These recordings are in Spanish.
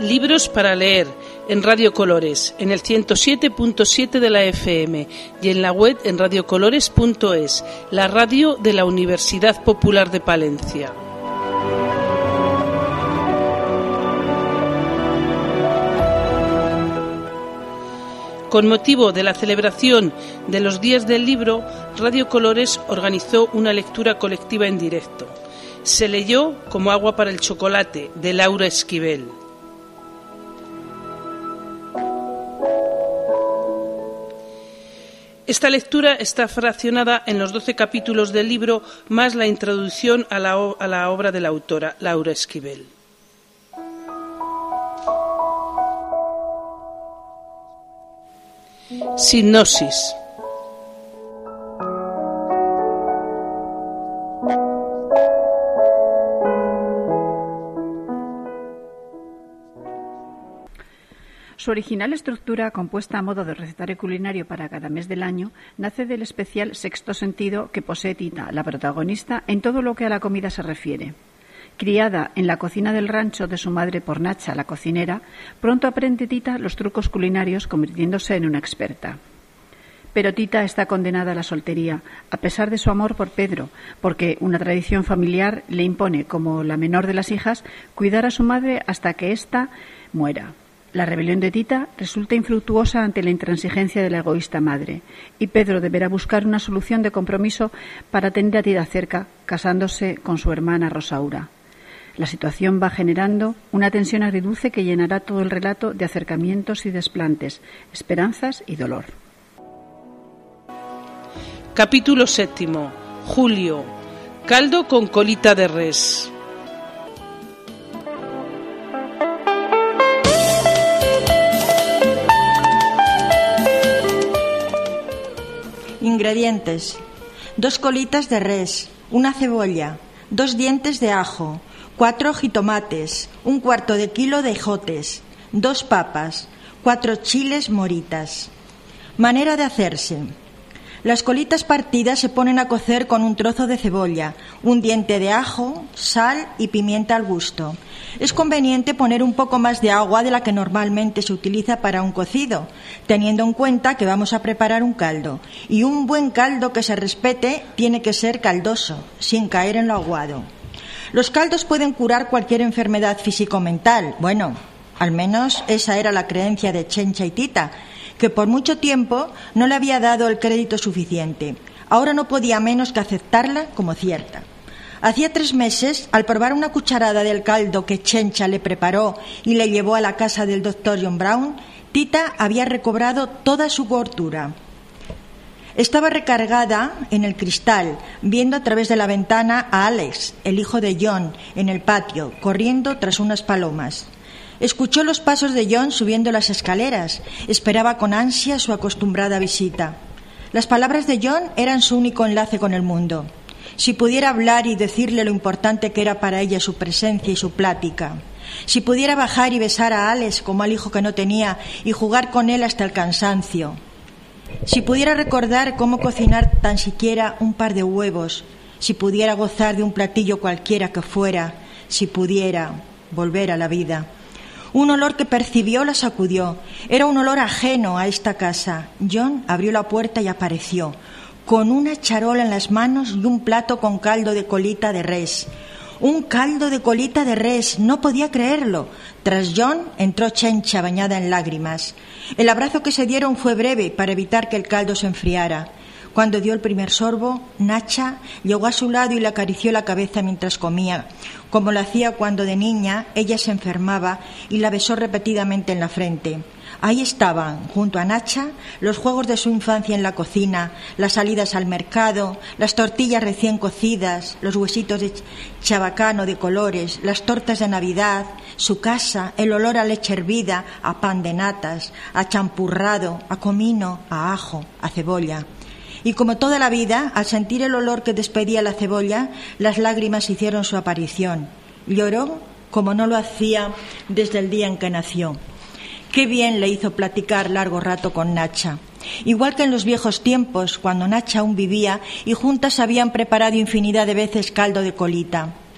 Libros para leer en Radio Colores, en el 107.7 de la FM y en la web en radiocolores.es, la radio de la Universidad Popular de Palencia. Con motivo de la celebración de los Días del Libro, Radio Colores organizó una lectura colectiva en directo. Se leyó Como agua para el chocolate, de Laura Esquivel. Esta lectura está fraccionada en los 12 capítulos del libro, más la introducción a la obra de la autora, Laura Esquivel. Sinopsis. Su original estructura, compuesta a modo de recetario culinario para cada mes del año, nace del especial sexto sentido que posee Tita, la protagonista, en todo lo que a la comida se refiere. Criada en la cocina del rancho de su madre por Nacha, la cocinera, pronto aprende Tita los trucos culinarios, convirtiéndose en una experta. Pero Tita está condenada a la soltería, a pesar de su amor por Pedro, porque una tradición familiar le impone, como la menor de las hijas, cuidar a su madre hasta que ésta muera. La rebelión de Tita resulta infructuosa ante la intransigencia de la egoísta madre, y Pedro deberá buscar una solución de compromiso para tener a Tita cerca, casándose con su hermana Rosaura. La situación va generando una tensión agridulce que llenará todo el relato de acercamientos y desplantes, esperanzas y dolor. Capítulo 7. Julio. Caldo con colita de res. Ingredientes: 2 colitas de res, una cebolla, 2 dientes de ajo, 4 jitomates, 1/4 de kilo de ejotes, 2 papas, 4 chiles moritas. Manera de hacerse: las colitas partidas se ponen a cocer con un trozo de cebolla, un diente de ajo, sal y pimienta al gusto. Es conveniente poner un poco más de agua de la que normalmente se utiliza para un cocido, teniendo en cuenta que vamos a preparar un caldo. Y un buen caldo que se respete tiene que ser caldoso, sin caer en lo aguado. Los caldos pueden curar cualquier enfermedad físico-mental. Bueno, al menos esa era la creencia de Chencha y Tita, que por mucho tiempo no le había dado el crédito suficiente. Ahora no podía menos que aceptarla como cierta. Hacía 3 meses, al probar una cucharada del caldo que Chencha le preparó y le llevó a la casa del doctor John Brown, Tita había recobrado toda su gordura. Estaba recargada en el cristal, viendo a través de la ventana a Alex, el hijo de John, en el patio, corriendo tras unas palomas. Escuchó los pasos de John subiendo las escaleras. Esperaba con ansia su acostumbrada visita. Las palabras de John eran su único enlace con el mundo. Si pudiera hablar y decirle lo importante que era para ella su presencia y su plática. Si pudiera bajar y besar a Alex como al hijo que no tenía y jugar con él hasta el cansancio. Si pudiera recordar cómo cocinar tan siquiera un par de huevos. Si pudiera gozar de un platillo cualquiera que fuera. Si pudiera volver a la vida. Un olor que percibió la sacudió. Era un olor ajeno a esta casa. John abrió la puerta y apareció, con una charola en las manos y un plato con caldo de colita de res. Un caldo de colita de res, no podía creerlo. Tras John entró Chencha bañada en lágrimas. El abrazo que se dieron fue breve para evitar que el caldo se enfriara. Cuando dio el primer sorbo, Nacha llegó a su lado y le acarició la cabeza mientras comía, como lo hacía cuando de niña ella se enfermaba, y la besó repetidamente en la frente. Ahí estaban, junto a Nacha, los juegos de su infancia en la cocina, las salidas al mercado, las tortillas recién cocidas, los huesitos de chabacano de colores, las tortas de Navidad, su casa, el olor a leche hervida, a pan de natas, a champurrado, a comino, a ajo, a cebolla. Y como toda la vida, al sentir el olor que despedía la cebolla, las lágrimas hicieron su aparición. Lloró como no lo hacía desde el día en que nació. Qué bien le hizo platicar largo rato con Nacha. Igual que en los viejos tiempos, cuando Nacha aún vivía y juntas habían preparado infinidad de veces caldo de colita.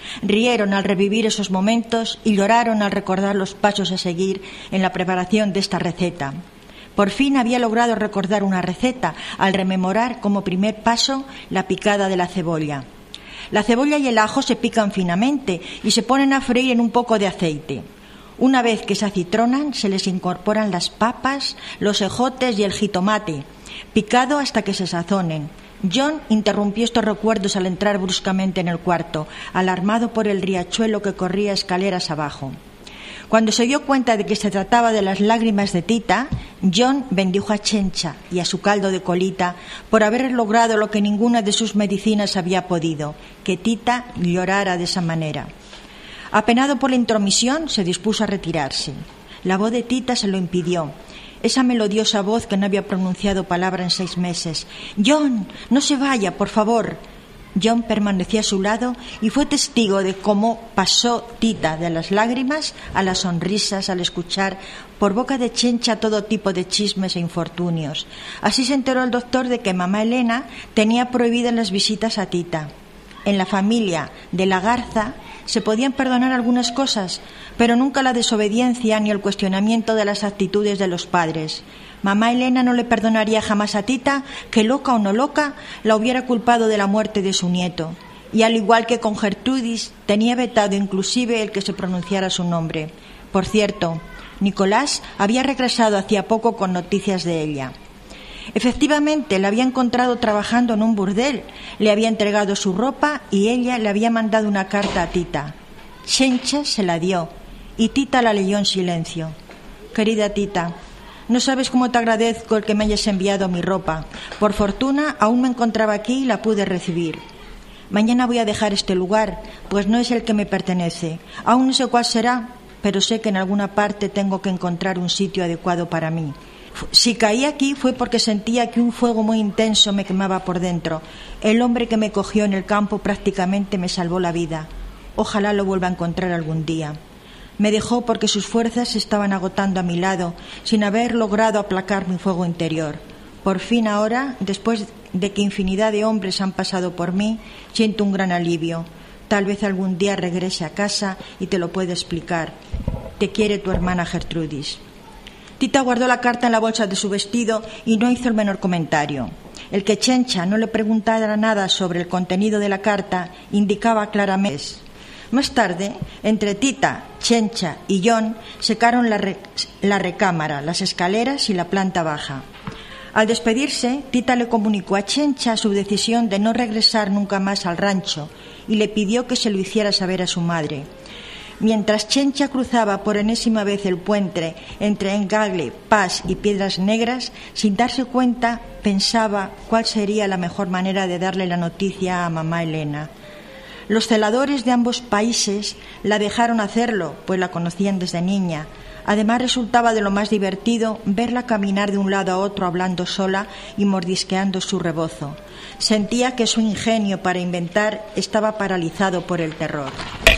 Rieron al revivir esos momentos y lloraron al recordar los pasos a seguir en la preparación de esta receta. Por fin había logrado recordar una receta al rememorar como primer paso la picada de la cebolla. La cebolla y el ajo se pican finamente y se ponen a freír en un poco de aceite. Una vez que se acitronan, se les incorporan las papas, los ejotes y el jitomate, picado hasta que se sazonen. John interrumpió estos recuerdos al entrar bruscamente en el cuarto, alarmado por el riachuelo que corría escaleras abajo. Cuando se dio cuenta de que se trataba de las lágrimas de Tita, John bendijo a Chencha y a su caldo de colita por haber logrado lo que ninguna de sus medicinas había podido, que Tita llorara de esa manera. Apenado por la intromisión, se dispuso a retirarse. La voz de Tita se lo impidió. Esa melodiosa voz que no había pronunciado palabra en 6 meses. «John, no se vaya, por favor». John permaneció a su lado y fue testigo de cómo pasó Tita de las lágrimas a las sonrisas al escuchar por boca de Chencha todo tipo de chismes e infortunios. Así se enteró el doctor de que mamá Elena tenía prohibidas las visitas a Tita. En la familia de la Garza se podían perdonar algunas cosas, pero nunca la desobediencia ni el cuestionamiento de las actitudes de los padres. Mamá Elena no le perdonaría jamás a Tita que, loca o no loca, la hubiera culpado de la muerte de su nieto. Y al igual que con Gertrudis, tenía vetado inclusive el que se pronunciara su nombre. Por cierto, Nicolás había regresado hacía poco con noticias de ella. Efectivamente, la había encontrado trabajando en un burdel, le había entregado su ropa y ella le había mandado una carta a Tita. Chencha se la dio y Tita la leyó en silencio. Querida Tita, no sabes cómo te agradezco el que me hayas enviado mi ropa. Por fortuna, aún me encontraba aquí y la pude recibir. Mañana voy a dejar este lugar, pues no es el que me pertenece. Aún no sé cuál será, pero sé que en alguna parte tengo que encontrar un sitio adecuado para mí. Si caí aquí fue porque sentía que un fuego muy intenso me quemaba por dentro. El hombre que me cogió en el campo prácticamente me salvó la vida. Ojalá lo vuelva a encontrar algún día. Me dejó porque sus fuerzas se estaban agotando a mi lado, sin haber logrado aplacar mi fuego interior. Por fin ahora, después de que infinidad de hombres han pasado por mí, siento un gran alivio. Tal vez algún día regrese a casa y te lo pueda explicar. Te quiere tu hermana Gertrudis. Tita guardó la carta en la bolsa de su vestido y no hizo el menor comentario. El que Chencha no le preguntara nada sobre el contenido de la carta indicaba claramente. Más tarde, entre Tita, Chencha y John, secaron la recámara, las escaleras y la planta baja. Al despedirse, Tita le comunicó a Chencha su decisión de no regresar nunca más al rancho y le pidió que se lo hiciera saber a su madre. Mientras Chencha cruzaba por enésima vez el puente entre Engagle, Paz y Piedras Negras, sin darse cuenta, pensaba cuál sería la mejor manera de darle la noticia a mamá Elena. Los celadores de ambos países la dejaron hacerlo, pues la conocían desde niña. Además, resultaba de lo más divertido verla caminar de un lado a otro hablando sola y mordisqueando su rebozo. Sentía que su ingenio para inventar estaba paralizado por el terror.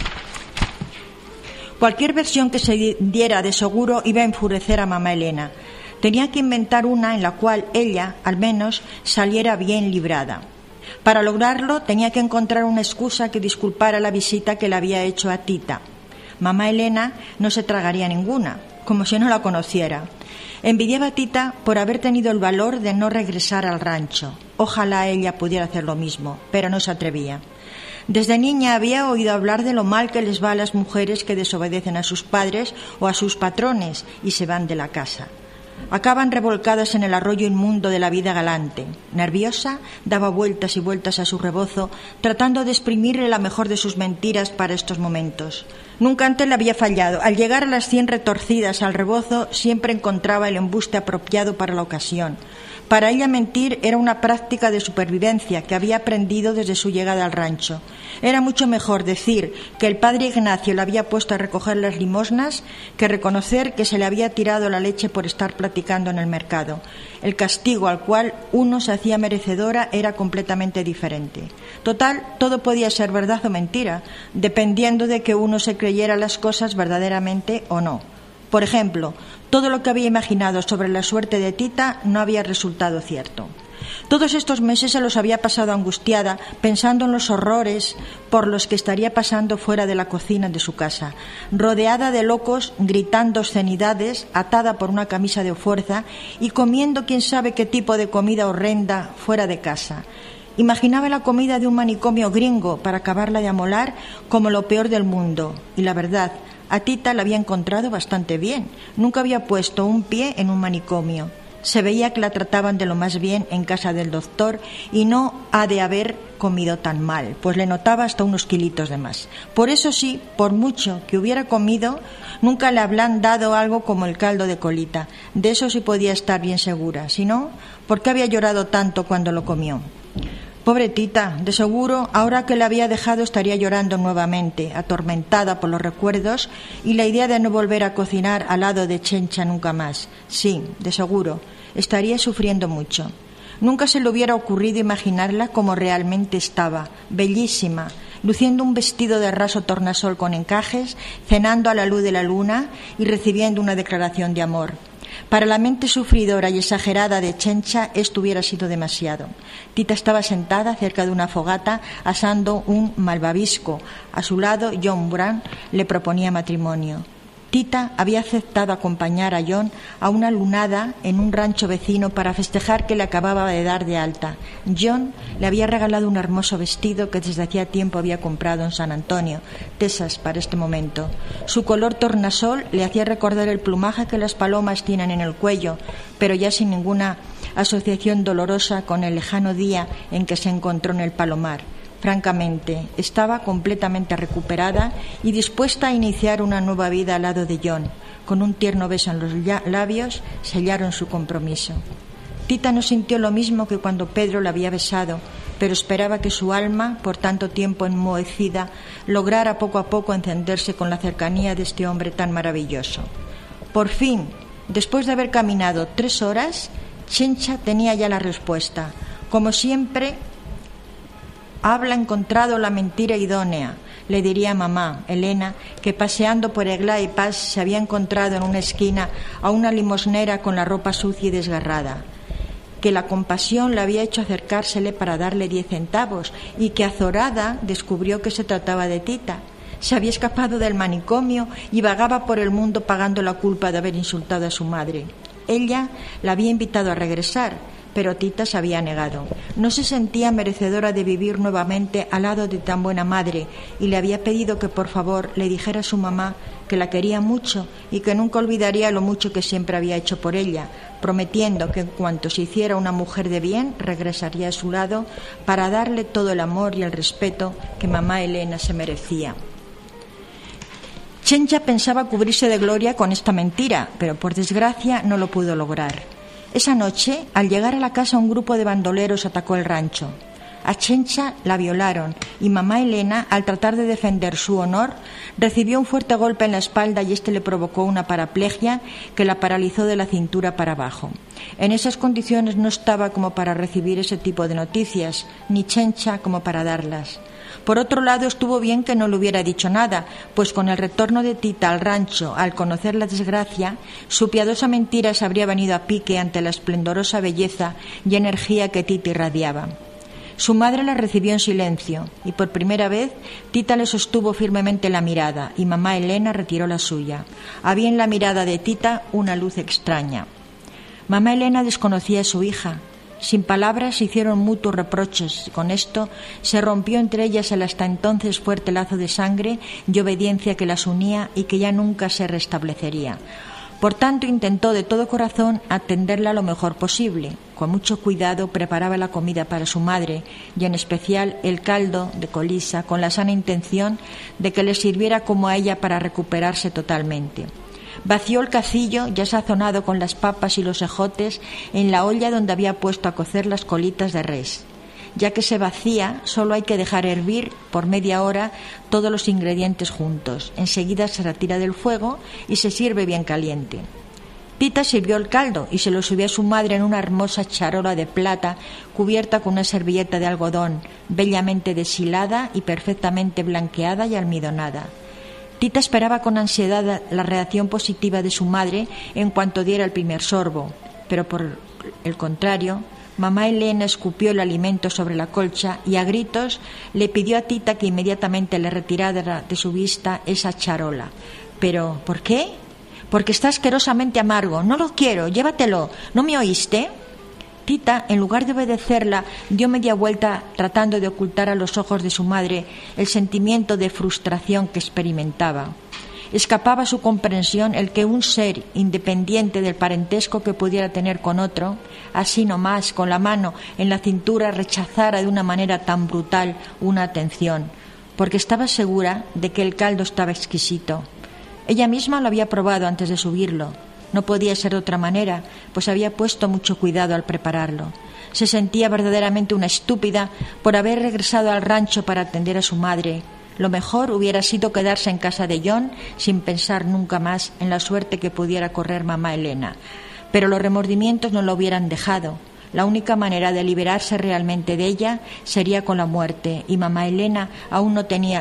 Cualquier versión que se diera de seguro iba a enfurecer a mamá Elena. Tenía que inventar una en la cual ella, al menos, saliera bien librada. Para lograrlo tenía que encontrar una excusa que disculpara la visita que le había hecho a Tita. Mamá Elena no se tragaría ninguna, como si no la conociera. Envidiaba a Tita por haber tenido el valor de no regresar al rancho. Ojalá ella pudiera hacer lo mismo, pero no se atrevía. Desde niña había oído hablar de lo mal que les va a las mujeres que desobedecen a sus padres o a sus patrones y se van de la casa. Acaban revolcadas en el arroyo inmundo de la vida galante. Nerviosa, daba vueltas y vueltas a su rebozo, tratando de exprimirle la mejor de sus mentiras para estos momentos. Nunca antes le había fallado. Al llegar a las 100 retorcidas al rebozo, siempre encontraba el embuste apropiado para la ocasión. Para ella mentir era una práctica de supervivencia que había aprendido desde su llegada al rancho. Era mucho mejor decir que el padre Ignacio la había puesto a recoger las limosnas que reconocer que se le había tirado la leche por estar platicando en el mercado. El castigo al cual uno se hacía merecedora era completamente diferente. Total, todo podía ser verdad o mentira, dependiendo de que uno se creyera las cosas verdaderamente o no. Por ejemplo, todo lo que había imaginado sobre la suerte de Tita no había resultado cierto. Todos estos meses se los había pasado angustiada, pensando en los horrores por los que estaría pasando fuera de la cocina de su casa, rodeada de locos, gritando obscenidades, atada por una camisa de fuerza y comiendo quién sabe qué tipo de comida horrenda fuera de casa. Imaginaba la comida de un manicomio gringo para acabarla de amolar como lo peor del mundo. Y la verdad, a Tita la había encontrado bastante bien. Nunca había puesto un pie en un manicomio. Se veía que la trataban de lo más bien en casa del doctor y no ha de haber comido tan mal, pues le notaba hasta unos kilitos de más. Por eso sí, por mucho que hubiera comido, nunca le habrían dado algo como el caldo de colita. De eso sí podía estar bien segura. Si no, ¿por qué había llorado tanto cuando lo comió? Pobre Tita, de seguro, ahora que la había dejado estaría llorando nuevamente, atormentada por los recuerdos y la idea de no volver a cocinar al lado de Chencha nunca más. Sí, de seguro, estaría sufriendo mucho. Nunca se le hubiera ocurrido imaginarla como realmente estaba, bellísima, luciendo un vestido de raso tornasol con encajes, cenando a la luz de la luna y recibiendo una declaración de amor. Para la mente sufridora y exagerada de Chencha esto hubiera sido demasiado. Tita estaba sentada cerca de una fogata asando un malvavisco. A su lado, John Brown le proponía matrimonio. Tita había aceptado acompañar a John a una lunada en un rancho vecino para festejar que le acababa de dar de alta. John le había regalado un hermoso vestido que desde hacía tiempo había comprado en San Antonio, Texas, para este momento. Su color tornasol le hacía recordar el plumaje que las palomas tienen en el cuello, pero ya sin ninguna asociación dolorosa con el lejano día en que se encontró en el palomar. Francamente, estaba completamente recuperada y dispuesta a iniciar una nueva vida al lado de John. Con un tierno beso en los labios, sellaron su compromiso. Tita no sintió lo mismo que cuando Pedro la había besado, pero esperaba que su alma, por tanto tiempo enmohecida, lograra poco a poco encenderse con la cercanía de este hombre tan maravilloso. Por fin, después de haber caminado 3 horas, Chencha tenía ya la respuesta. Como siempre, habla encontrado la mentira idónea, le diría a mamá, Elena, que paseando por Egla y Paz se había encontrado en una esquina a una limosnera con la ropa sucia y desgarrada, que la compasión le había hecho acercársele para darle 10 centavos y que azorada descubrió que se trataba de Tita. Se había escapado del manicomio y vagaba por el mundo pagando la culpa de haber insultado a su madre. Ella la había invitado a regresar, pero Tita se había negado. No se sentía merecedora de vivir nuevamente al lado de tan buena madre y le había pedido que por favor le dijera a su mamá que la quería mucho y que nunca olvidaría lo mucho que siempre había hecho por ella, prometiendo que en cuanto se hiciera una mujer de bien regresaría a su lado para darle todo el amor y el respeto que mamá Elena se merecía. Chencha pensaba cubrirse de gloria con esta mentira, pero por desgracia no lo pudo lograr. Esa noche, al llegar a la casa, un grupo de bandoleros atacó el rancho. A Chencha la violaron y mamá Elena, al tratar de defender su honor, recibió un fuerte golpe en la espalda y este le provocó una paraplegia que la paralizó de la cintura para abajo. En esas condiciones no estaba como para recibir ese tipo de noticias, ni Chencha como para darlas. Por otro lado, estuvo bien que no le hubiera dicho nada, pues con el retorno de Tita al rancho, al conocer la desgracia, su piadosa mentira se habría venido a pique ante la esplendorosa belleza y energía que Tita irradiaba. Su madre la recibió en silencio y por primera vez Tita le sostuvo firmemente la mirada y mamá Elena retiró la suya. Había en la mirada de Tita una luz extraña. Mamá Elena desconocía a su hija. Sin palabras se hicieron mutuos reproches. Con esto se rompió entre ellas el hasta entonces fuerte lazo de sangre y obediencia que las unía y que ya nunca se restablecería. Por tanto, intentó de todo corazón atenderla lo mejor posible. Con mucho cuidado preparaba la comida para su madre y en especial el caldo de colisa, con la sana intención de que le sirviera como a ella para recuperarse totalmente. Vació el cacillo, ya sazonado con las papas y los ejotes, en la olla donde había puesto a cocer las colitas de res. Ya que se vacía, solo hay que dejar hervir por media hora todos los ingredientes juntos. Enseguida se retira del fuego y se sirve bien caliente. Tita sirvió el caldo y se lo subió a su madre en una hermosa charola de plata cubierta con una servilleta de algodón, bellamente deshilada y perfectamente blanqueada y almidonada. Tita esperaba con ansiedad la reacción positiva de su madre en cuanto diera el primer sorbo, pero por el contrario, Mamá Elena escupió el alimento sobre la colcha y a gritos le pidió a Tita que inmediatamente le retirara de su vista esa charola. «¿Pero por qué?» «Porque está asquerosamente amargo. No lo quiero, llévatelo. ¿No me oíste?» Tita, en lugar de obedecerla, dio media vuelta tratando de ocultar a los ojos de su madre el sentimiento de frustración que experimentaba. Escapaba a su comprensión el que un ser independiente del parentesco que pudiera tener con otro, así nomás, con la mano en la cintura, rechazara de una manera tan brutal una atención, porque estaba segura de que el caldo estaba exquisito. Ella misma lo había probado antes de subirlo. No podía ser de otra manera, pues había puesto mucho cuidado al prepararlo. Se sentía verdaderamente una estúpida por haber regresado al rancho para atender a su madre. Lo mejor hubiera sido quedarse en casa de John sin pensar nunca más en la suerte que pudiera correr mamá Elena. Pero los remordimientos no lo hubieran dejado. La única manera de liberarse realmente de ella sería con la muerte, y mamá Elena aún no tenía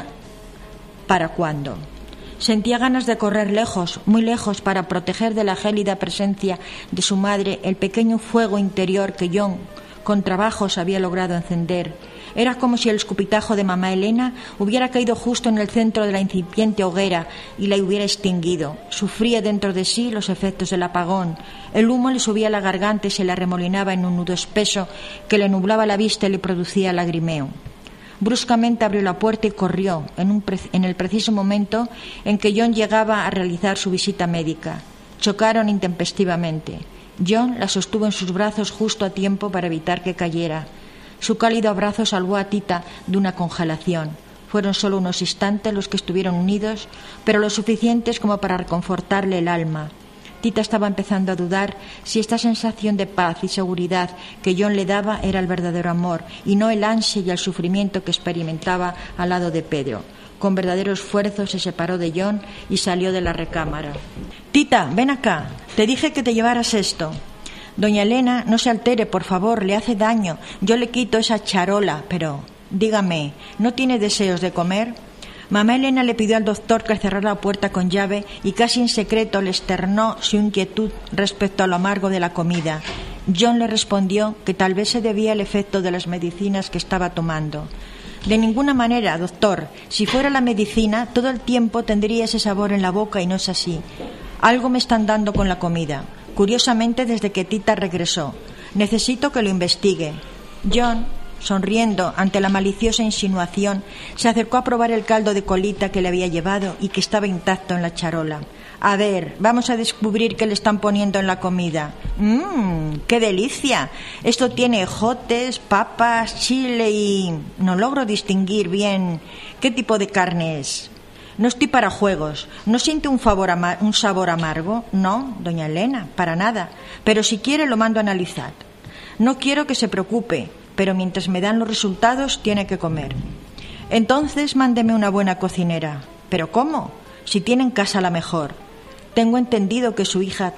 para cuándo. Sentía ganas de correr lejos, muy lejos, para proteger de la gélida presencia de su madre el pequeño fuego interior que John con trabajos había logrado encender. Era como si el escupitajo de mamá Elena hubiera caído justo en el centro de la incipiente hoguera y la hubiera extinguido. Sufría dentro de sí los efectos del apagón. El humo le subía a la garganta y se le arremolinaba en un nudo espeso que le nublaba la vista y le producía lagrimeo. Bruscamente abrió la puerta y corrió en el preciso momento en que John llegaba a realizar su visita médica. Chocaron intempestivamente. John la sostuvo en sus brazos justo a tiempo para evitar que cayera. Su cálido abrazo salvó a Tita de una congelación. Fueron solo unos instantes los que estuvieron unidos, pero lo suficientes como para reconfortarle el alma. Tita estaba empezando a dudar si esta sensación de paz y seguridad que John le daba era el verdadero amor y no el ansia y el sufrimiento que experimentaba al lado de Pedro. Con verdadero esfuerzo se separó de John y salió de la recámara. «Tita, ven acá. Te dije que te llevaras esto». «Doña Elena, no se altere, por favor, le hace daño. Yo le quito esa charola, pero dígame, ¿no tiene deseos de comer?» Mamá Elena le pidió al doctor que cerrara la puerta con llave y casi en secreto le externó su inquietud respecto a lo amargo de la comida. John le respondió que tal vez se debía al efecto de las medicinas que estaba tomando. «De ninguna manera, doctor. Si fuera la medicina, todo el tiempo tendría ese sabor en la boca y no es así. Algo me están dando con la comida. Curiosamente, desde que Tita regresó. Necesito que lo investigue». John, sonriendo ante la maliciosa insinuación, se acercó a probar el caldo de colita que le había llevado y que estaba intacto en la charola. «A ver, vamos a descubrir qué le están poniendo en la comida». ¡Qué delicia! Esto tiene ejotes, papas, chile y... no logro distinguir bien qué tipo de carne es». «No estoy para juegos. ¿No siente un sabor amargo?» «No, doña Elena, para nada. Pero si quiere lo mando a analizar». «No quiero que se preocupe, pero mientras me dan los resultados tiene que comer». «Entonces mándeme una buena cocinera». «¿Pero cómo? Si tiene en casa la mejor». «Tengo entendido que su hija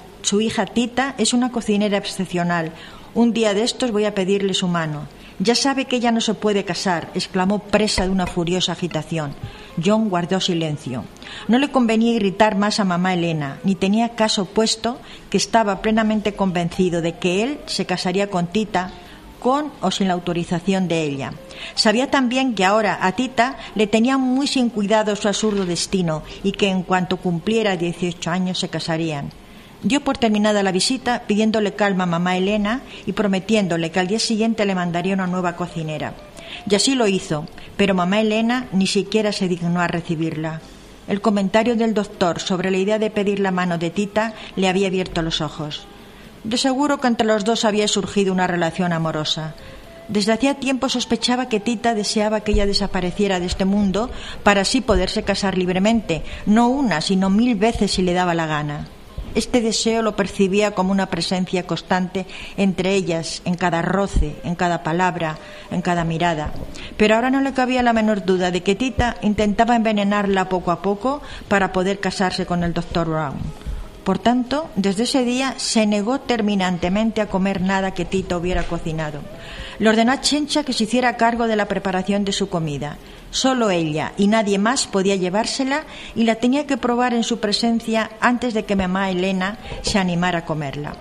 Tita es una cocinera excepcional. Un día de estos voy a pedirle su mano». «Ya sabe que ella no se puede casar», exclamó presa de una furiosa agitación. John guardó silencio. No le convenía irritar más a mamá Elena, ni tenía caso, puesto que estaba plenamente convencido de que él se casaría con Tita, con o sin la autorización de ella. Sabía también que ahora a Tita le tenía muy sin cuidado su absurdo destino y que en cuanto cumpliera 18 años se casarían. Dio por terminada la visita, pidiéndole calma a mamá Elena y prometiéndole que al día siguiente le mandaría una nueva cocinera. Y así lo hizo, pero mamá Elena ni siquiera se dignó a recibirla. El comentario del doctor sobre la idea de pedir la mano de Tita le había abierto los ojos. De seguro que entre los dos había surgido una relación amorosa. Desde hacía tiempo sospechaba que Tita deseaba que ella desapareciera de este mundo para así poderse casar libremente, no una, sino 1000 veces si le daba la gana. Este deseo lo percibía como una presencia constante entre ellas, en cada roce, en cada palabra, en cada mirada. Pero ahora no le cabía la menor duda de que Tita intentaba envenenarla poco a poco para poder casarse con el Dr. Brown. Por tanto, desde ese día se negó terminantemente a comer nada que Tita hubiera cocinado. Le ordenó a Chencha que se hiciera cargo de la preparación de su comida. Solo ella y nadie más podía llevársela y la tenía que probar en su presencia antes de que mamá Elena se animara a comerla.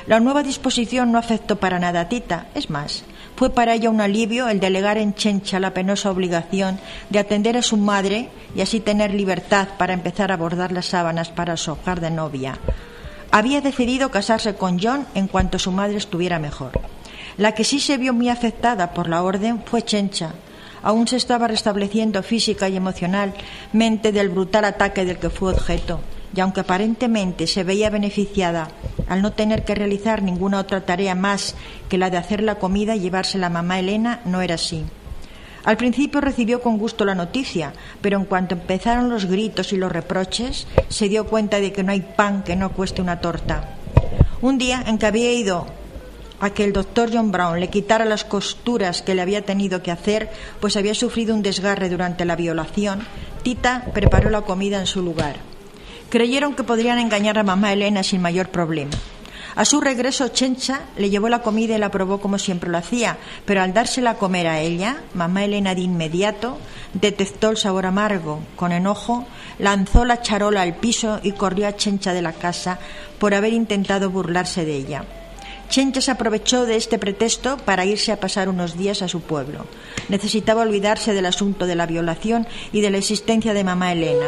La nueva disposición no afectó para nada a Tita, es más, fue para ella un alivio el delegar en Chencha la penosa obligación de atender a su madre y así tener libertad para empezar a bordar las sábanas para su hogar de novia. Había decidido casarse con John en cuanto su madre estuviera mejor. La que sí se vio muy afectada por la orden fue Chencha. Aún se estaba restableciendo física y emocionalmente del brutal ataque del que fue objeto, y aunque aparentemente se veía beneficiada al no tener que realizar ninguna otra tarea más que la de hacer la comida y llevársela a mamá Elena, no era así. Al principio recibió con gusto la noticia, pero en cuanto empezaron los gritos y los reproches, se dio cuenta de que no hay pan que no cueste una torta. Un día en que había ido a que el doctor John Brown le quitara las costuras que le había tenido que hacer, pues había sufrido un desgarre durante la violación, Tita preparó la comida en su lugar. Creyeron que podrían engañar a mamá Elena sin mayor problema. A su regreso, Chencha le llevó la comida y la probó como siempre lo hacía, pero al dársela a comer a ella, mamá Elena de inmediato detectó el sabor amargo. Con enojo, lanzó la charola al piso y corrió a Chencha de la casa por haber intentado burlarse de ella. Chencha se aprovechó de este pretexto para irse a pasar unos días a su pueblo. Necesitaba olvidarse del asunto de la violación y de la existencia de mamá Elena.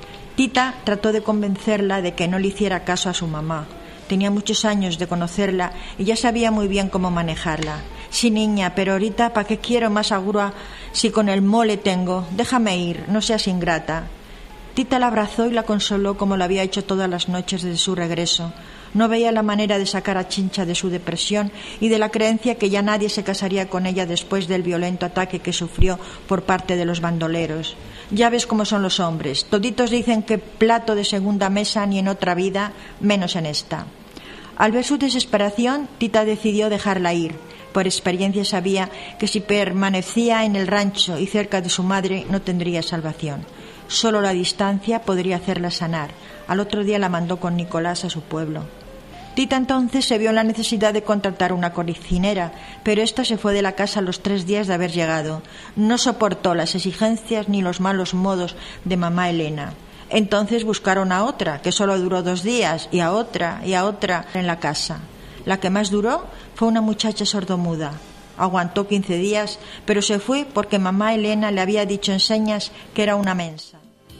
Tita trató de convencerla de que no le hiciera caso a su mamá. Tenía muchos años de conocerla y ya sabía muy bien cómo manejarla. Sí, niña, pero ahorita ¿para qué quiero más agua si con el mole tengo? Déjame ir, no seas ingrata. Tita la abrazó y la consoló como lo había hecho todas las noches desde su regreso. No veía la manera de sacar a Chencha de su depresión y de la creencia que ya nadie se casaría con ella después del violento ataque que sufrió por parte de los bandoleros. Ya ves cómo son los hombres. Toditos dicen que plato de segunda mesa ni en otra vida, menos en esta. Al ver su desesperación, Tita decidió dejarla ir. Por experiencia sabía que si permanecía en el rancho y cerca de su madre no tendría salvación. Solo la distancia podría hacerla sanar. Al otro día la mandó con Nicolás a su pueblo. Tita entonces se vio en la necesidad de contratar una cocinera, pero ésta se fue de la casa a los 3 días de haber llegado. No soportó las exigencias ni los malos modos de mamá Elena. Entonces buscaron a otra, que solo duró 2 días, y a otra en la casa. La que más duró fue una muchacha sordomuda. Aguantó 15 días, pero se fue porque mamá Elena le había dicho en señas que era una mensa.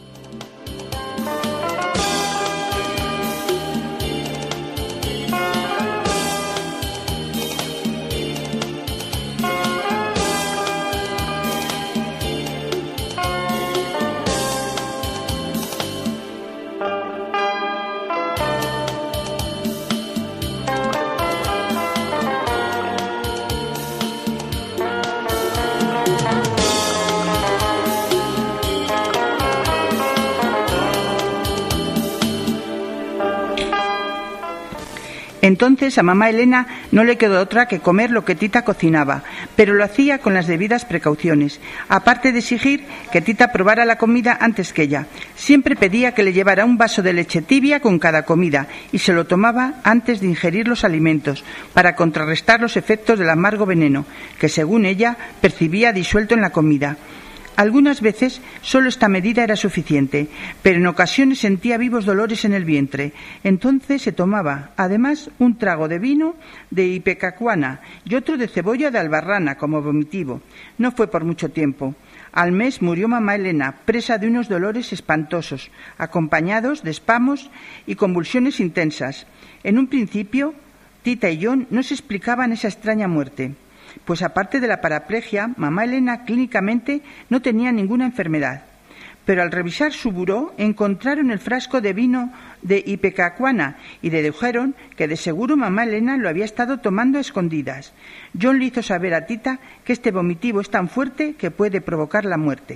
Entonces a mamá Elena no le quedó otra que comer lo que Tita cocinaba, pero lo hacía con las debidas precauciones. Aparte de exigir que Tita probara la comida antes que ella, siempre pedía que le llevara un vaso de leche tibia con cada comida y se lo tomaba antes de ingerir los alimentos, para contrarrestar los efectos del amargo veneno que, según ella, percibía disuelto en la comida. Algunas veces solo esta medida era suficiente, pero en ocasiones sentía vivos dolores en el vientre. Entonces se tomaba, además, un trago de vino de ipecacuana y otro de cebolla de albarrana como vomitivo. No fue por mucho tiempo. Al mes murió mamá Elena, presa de unos dolores espantosos, acompañados de espasmos y convulsiones intensas. En un principio, Tita y John no se explicaban esa extraña muerte, pues aparte de la paraplegia, mamá Elena clínicamente no tenía ninguna enfermedad. Pero al revisar su buró encontraron el frasco de vino de ipecacuana y dedujeron que de seguro mamá Elena lo había estado tomando a escondidas. John le hizo saber a Tita que este vomitivo es tan fuerte que puede provocar la muerte.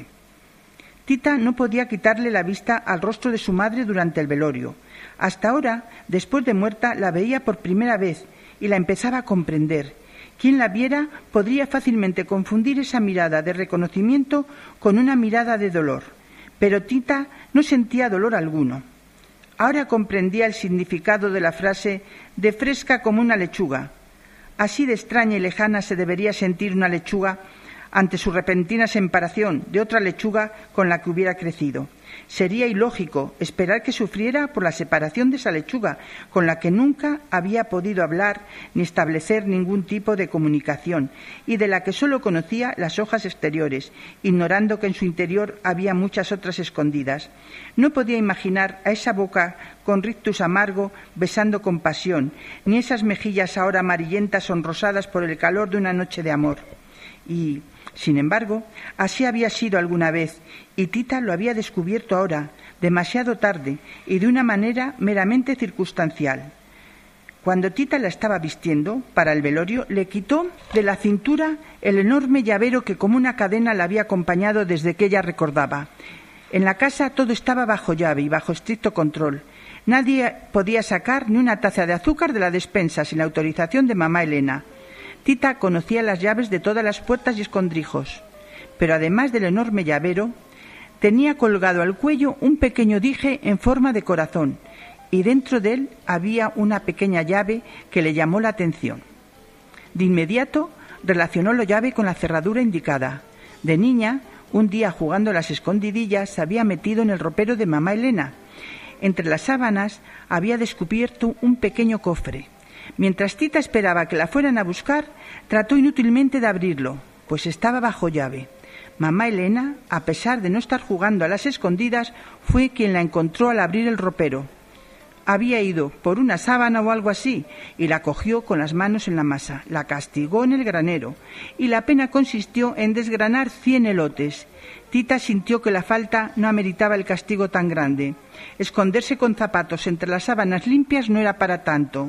Tita no podía quitarle la vista al rostro de su madre durante el velorio. Hasta ahora, después de muerta, la veía por primera vez y la empezaba a comprender. Quien la viera podría fácilmente confundir esa mirada de reconocimiento con una mirada de dolor, pero Tita no sentía dolor alguno. Ahora comprendía el significado de la frase de fresca como una lechuga. Así de extraña y lejana se debería sentir una lechuga ante su repentina separación de otra lechuga con la que hubiera crecido. Sería ilógico esperar que sufriera por la separación de esa lechuga, con la que nunca había podido hablar ni establecer ningún tipo de comunicación, y de la que solo conocía las hojas exteriores, ignorando que en su interior había muchas otras escondidas. No podía imaginar a esa boca con rictus amargo besando con pasión, ni esas mejillas ahora amarillentas sonrosadas por el calor de una noche de amor. Y, sin embargo, así había sido alguna vez, y Tita lo había descubierto ahora, demasiado tarde y de una manera meramente circunstancial. Cuando Tita la estaba vistiendo para el velorio, le quitó de la cintura el enorme llavero que como una cadena la había acompañado desde que ella recordaba. En la casa todo estaba bajo llave y bajo estricto control. Nadie podía sacar ni una taza de azúcar de la despensa sin la autorización de mamá Elena. Tita conocía las llaves de todas las puertas y escondrijos, pero además del enorme llavero, tenía colgado al cuello un pequeño dije en forma de corazón, y dentro de él había una pequeña llave que le llamó la atención. De inmediato relacionó la llave con la cerradura indicada. De niña, un día jugando a las escondidillas, se había metido en el ropero de mamá Elena. Entre las sábanas había descubierto un pequeño cofre. Mientras Tita esperaba que la fueran a buscar, trató inútilmente de abrirlo, pues estaba bajo llave. Mamá Elena, a pesar de no estar jugando a las escondidas, fue quien la encontró al abrir el ropero. Había ido por una sábana o algo así, y la cogió con las manos en la masa, la castigó en el granero, y la pena consistió en desgranar 100 elotes. Tita sintió que la falta no ameritaba el castigo tan grande. Esconderse con zapatos entre las sábanas limpias no era para tanto.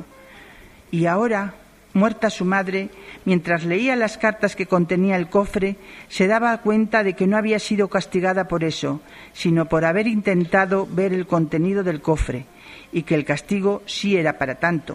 Y ahora, muerta su madre, mientras leía las cartas que contenía el cofre, se daba cuenta de que no había sido castigada por eso, sino por haber intentado ver el contenido del cofre, y que el castigo sí era para tanto.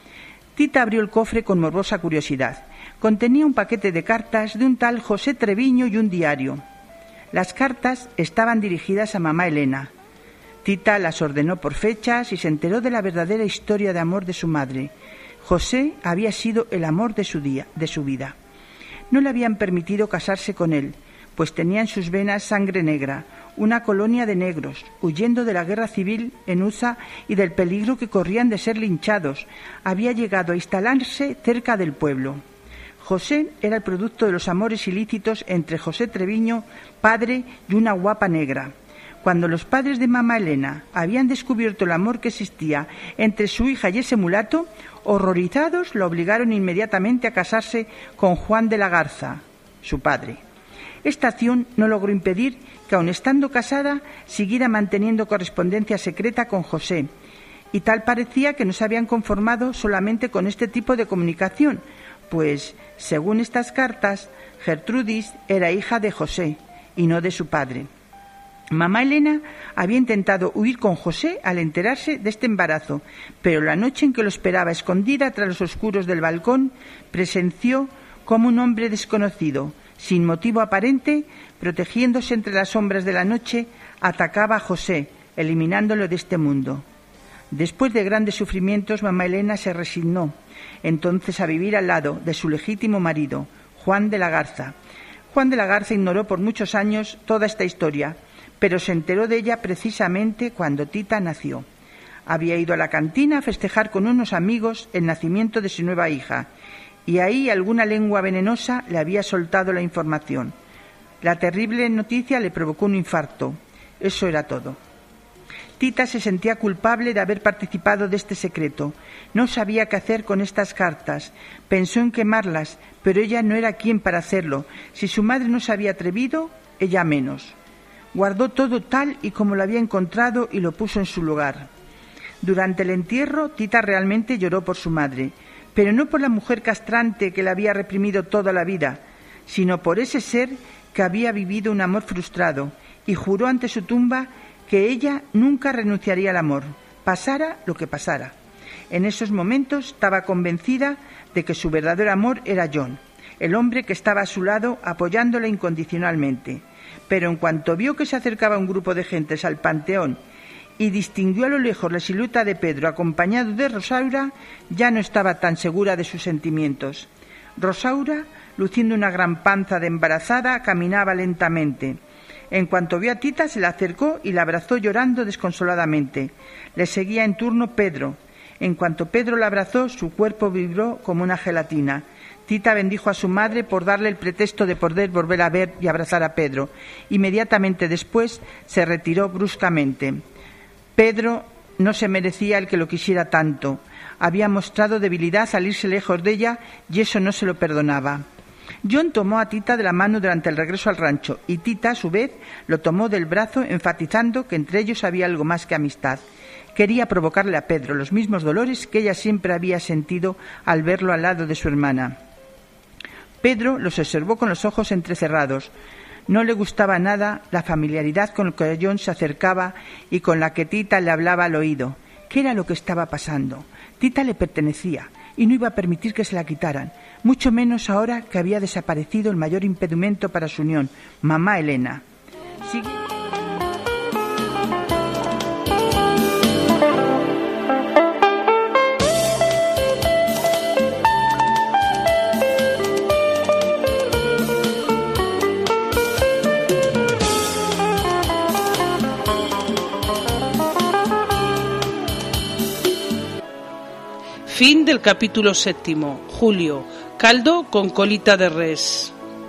Tita abrió el cofre con morbosa curiosidad. Contenía un paquete de cartas de un tal José Treviño y un diario. Las cartas estaban dirigidas a mamá Elena. Tita las ordenó por fechas y se enteró de la verdadera historia de amor de su madre. José había sido el amor de su vida. No le habían permitido casarse con él, pues tenía en sus venas sangre negra, una colonia de negros, huyendo de la guerra civil en USA y del peligro que corrían de ser linchados. Había llegado a instalarse cerca del pueblo. José era el producto de los amores ilícitos entre José Treviño, padre, y una guapa negra. Cuando los padres de mamá Elena habían descubierto el amor que existía entre su hija y ese mulato, horrorizados lo obligaron inmediatamente a casarse con Juan de la Garza, su padre. Esta acción no logró impedir que, aun estando casada, siguiera manteniendo correspondencia secreta con José, y tal parecía que no se habían conformado solamente con este tipo de comunicación, pues, según estas cartas, Gertrudis era hija de José y no de su padre. Mamá Elena había intentado huir con José al enterarse de este embarazo, pero la noche en que lo esperaba escondida tras los oscuros del balcón, presenció cómo un hombre desconocido, sin motivo aparente, protegiéndose entre las sombras de la noche, atacaba a José, eliminándolo de este mundo. Después de grandes sufrimientos, mamá Elena se resignó entonces a vivir al lado de su legítimo marido, Juan de la Garza. Juan de la Garza ignoró por muchos años toda esta historia, pero se enteró de ella precisamente cuando Tita nació. Había ido a la cantina a festejar con unos amigos el nacimiento de su nueva hija, y ahí alguna lengua venenosa le había soltado la información. La terrible noticia le provocó un infarto. Eso era todo. Tita se sentía culpable de haber participado de este secreto. No sabía qué hacer con estas cartas. Pensó en quemarlas, pero ella no era quien para hacerlo. Si su madre no se había atrevido, ella menos. Guardó todo tal y como lo había encontrado y lo puso en su lugar. Durante el entierro, Tita realmente lloró por su madre, pero no por la mujer castrante que la había reprimido toda la vida, sino por ese ser que había vivido un amor frustrado, y juró ante su tumba que ella nunca renunciaría al amor, pasara lo que pasara. En esos momentos estaba convencida de que su verdadero amor era John, el hombre que estaba a su lado apoyándola incondicionalmente. Pero en cuanto vio que se acercaba un grupo de gentes al panteón y distinguió a lo lejos la silueta de Pedro acompañado de Rosaura, ya no estaba tan segura de sus sentimientos. Rosaura, luciendo una gran panza de embarazada, caminaba lentamente. En cuanto vio a Tita, se le acercó y la abrazó llorando desconsoladamente. Le seguía en turno Pedro. En cuanto Pedro la abrazó, su cuerpo vibró como una gelatina. Tita bendijo a su madre por darle el pretexto de poder volver a ver y abrazar a Pedro. Inmediatamente después se retiró bruscamente. Pedro no se merecía el que lo quisiera tanto. Había mostrado debilidad al irse lejos de ella y eso no se lo perdonaba. John tomó a Tita de la mano durante el regreso al rancho y Tita, a su vez, lo tomó del brazo, enfatizando que entre ellos había algo más que amistad. Quería provocarle a Pedro los mismos dolores que ella siempre había sentido al verlo al lado de su hermana. Pedro los observó con los ojos entrecerrados. No le gustaba nada la familiaridad con la que John se acercaba y con la que Tita le hablaba al oído. ¿Qué era lo que estaba pasando? Tita le pertenecía y no iba a permitir que se la quitaran, mucho menos ahora que había desaparecido el mayor impedimento para su unión, mamá Elena. Fin del capítulo 7. Julio. Caldo con colita de res.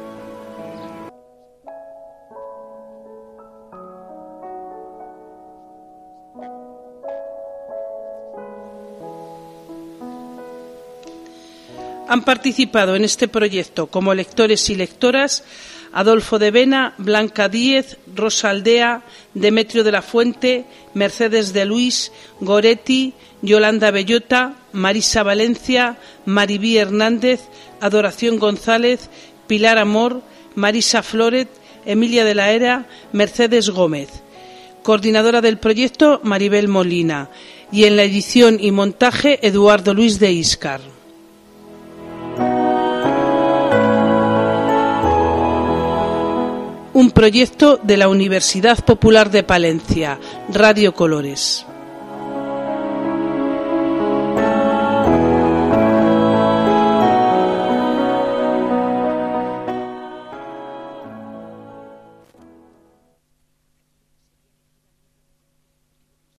Han participado en este proyecto como lectores y lectoras Adolfo de Vena, Blanca Díez, Rosa Aldea, Demetrio de la Fuente, Mercedes de Luis, Goretti, Yolanda Bellota, Marisa Valencia, Maribí Hernández, Adoración González, Pilar Amor, Marisa Floret, Emilia de la Era, Mercedes Gómez. Coordinadora del proyecto, Maribel Molina. Y en la edición y montaje, Eduardo Luis de Íscar. Un proyecto de la Universidad Popular de Palencia, Radio Colores.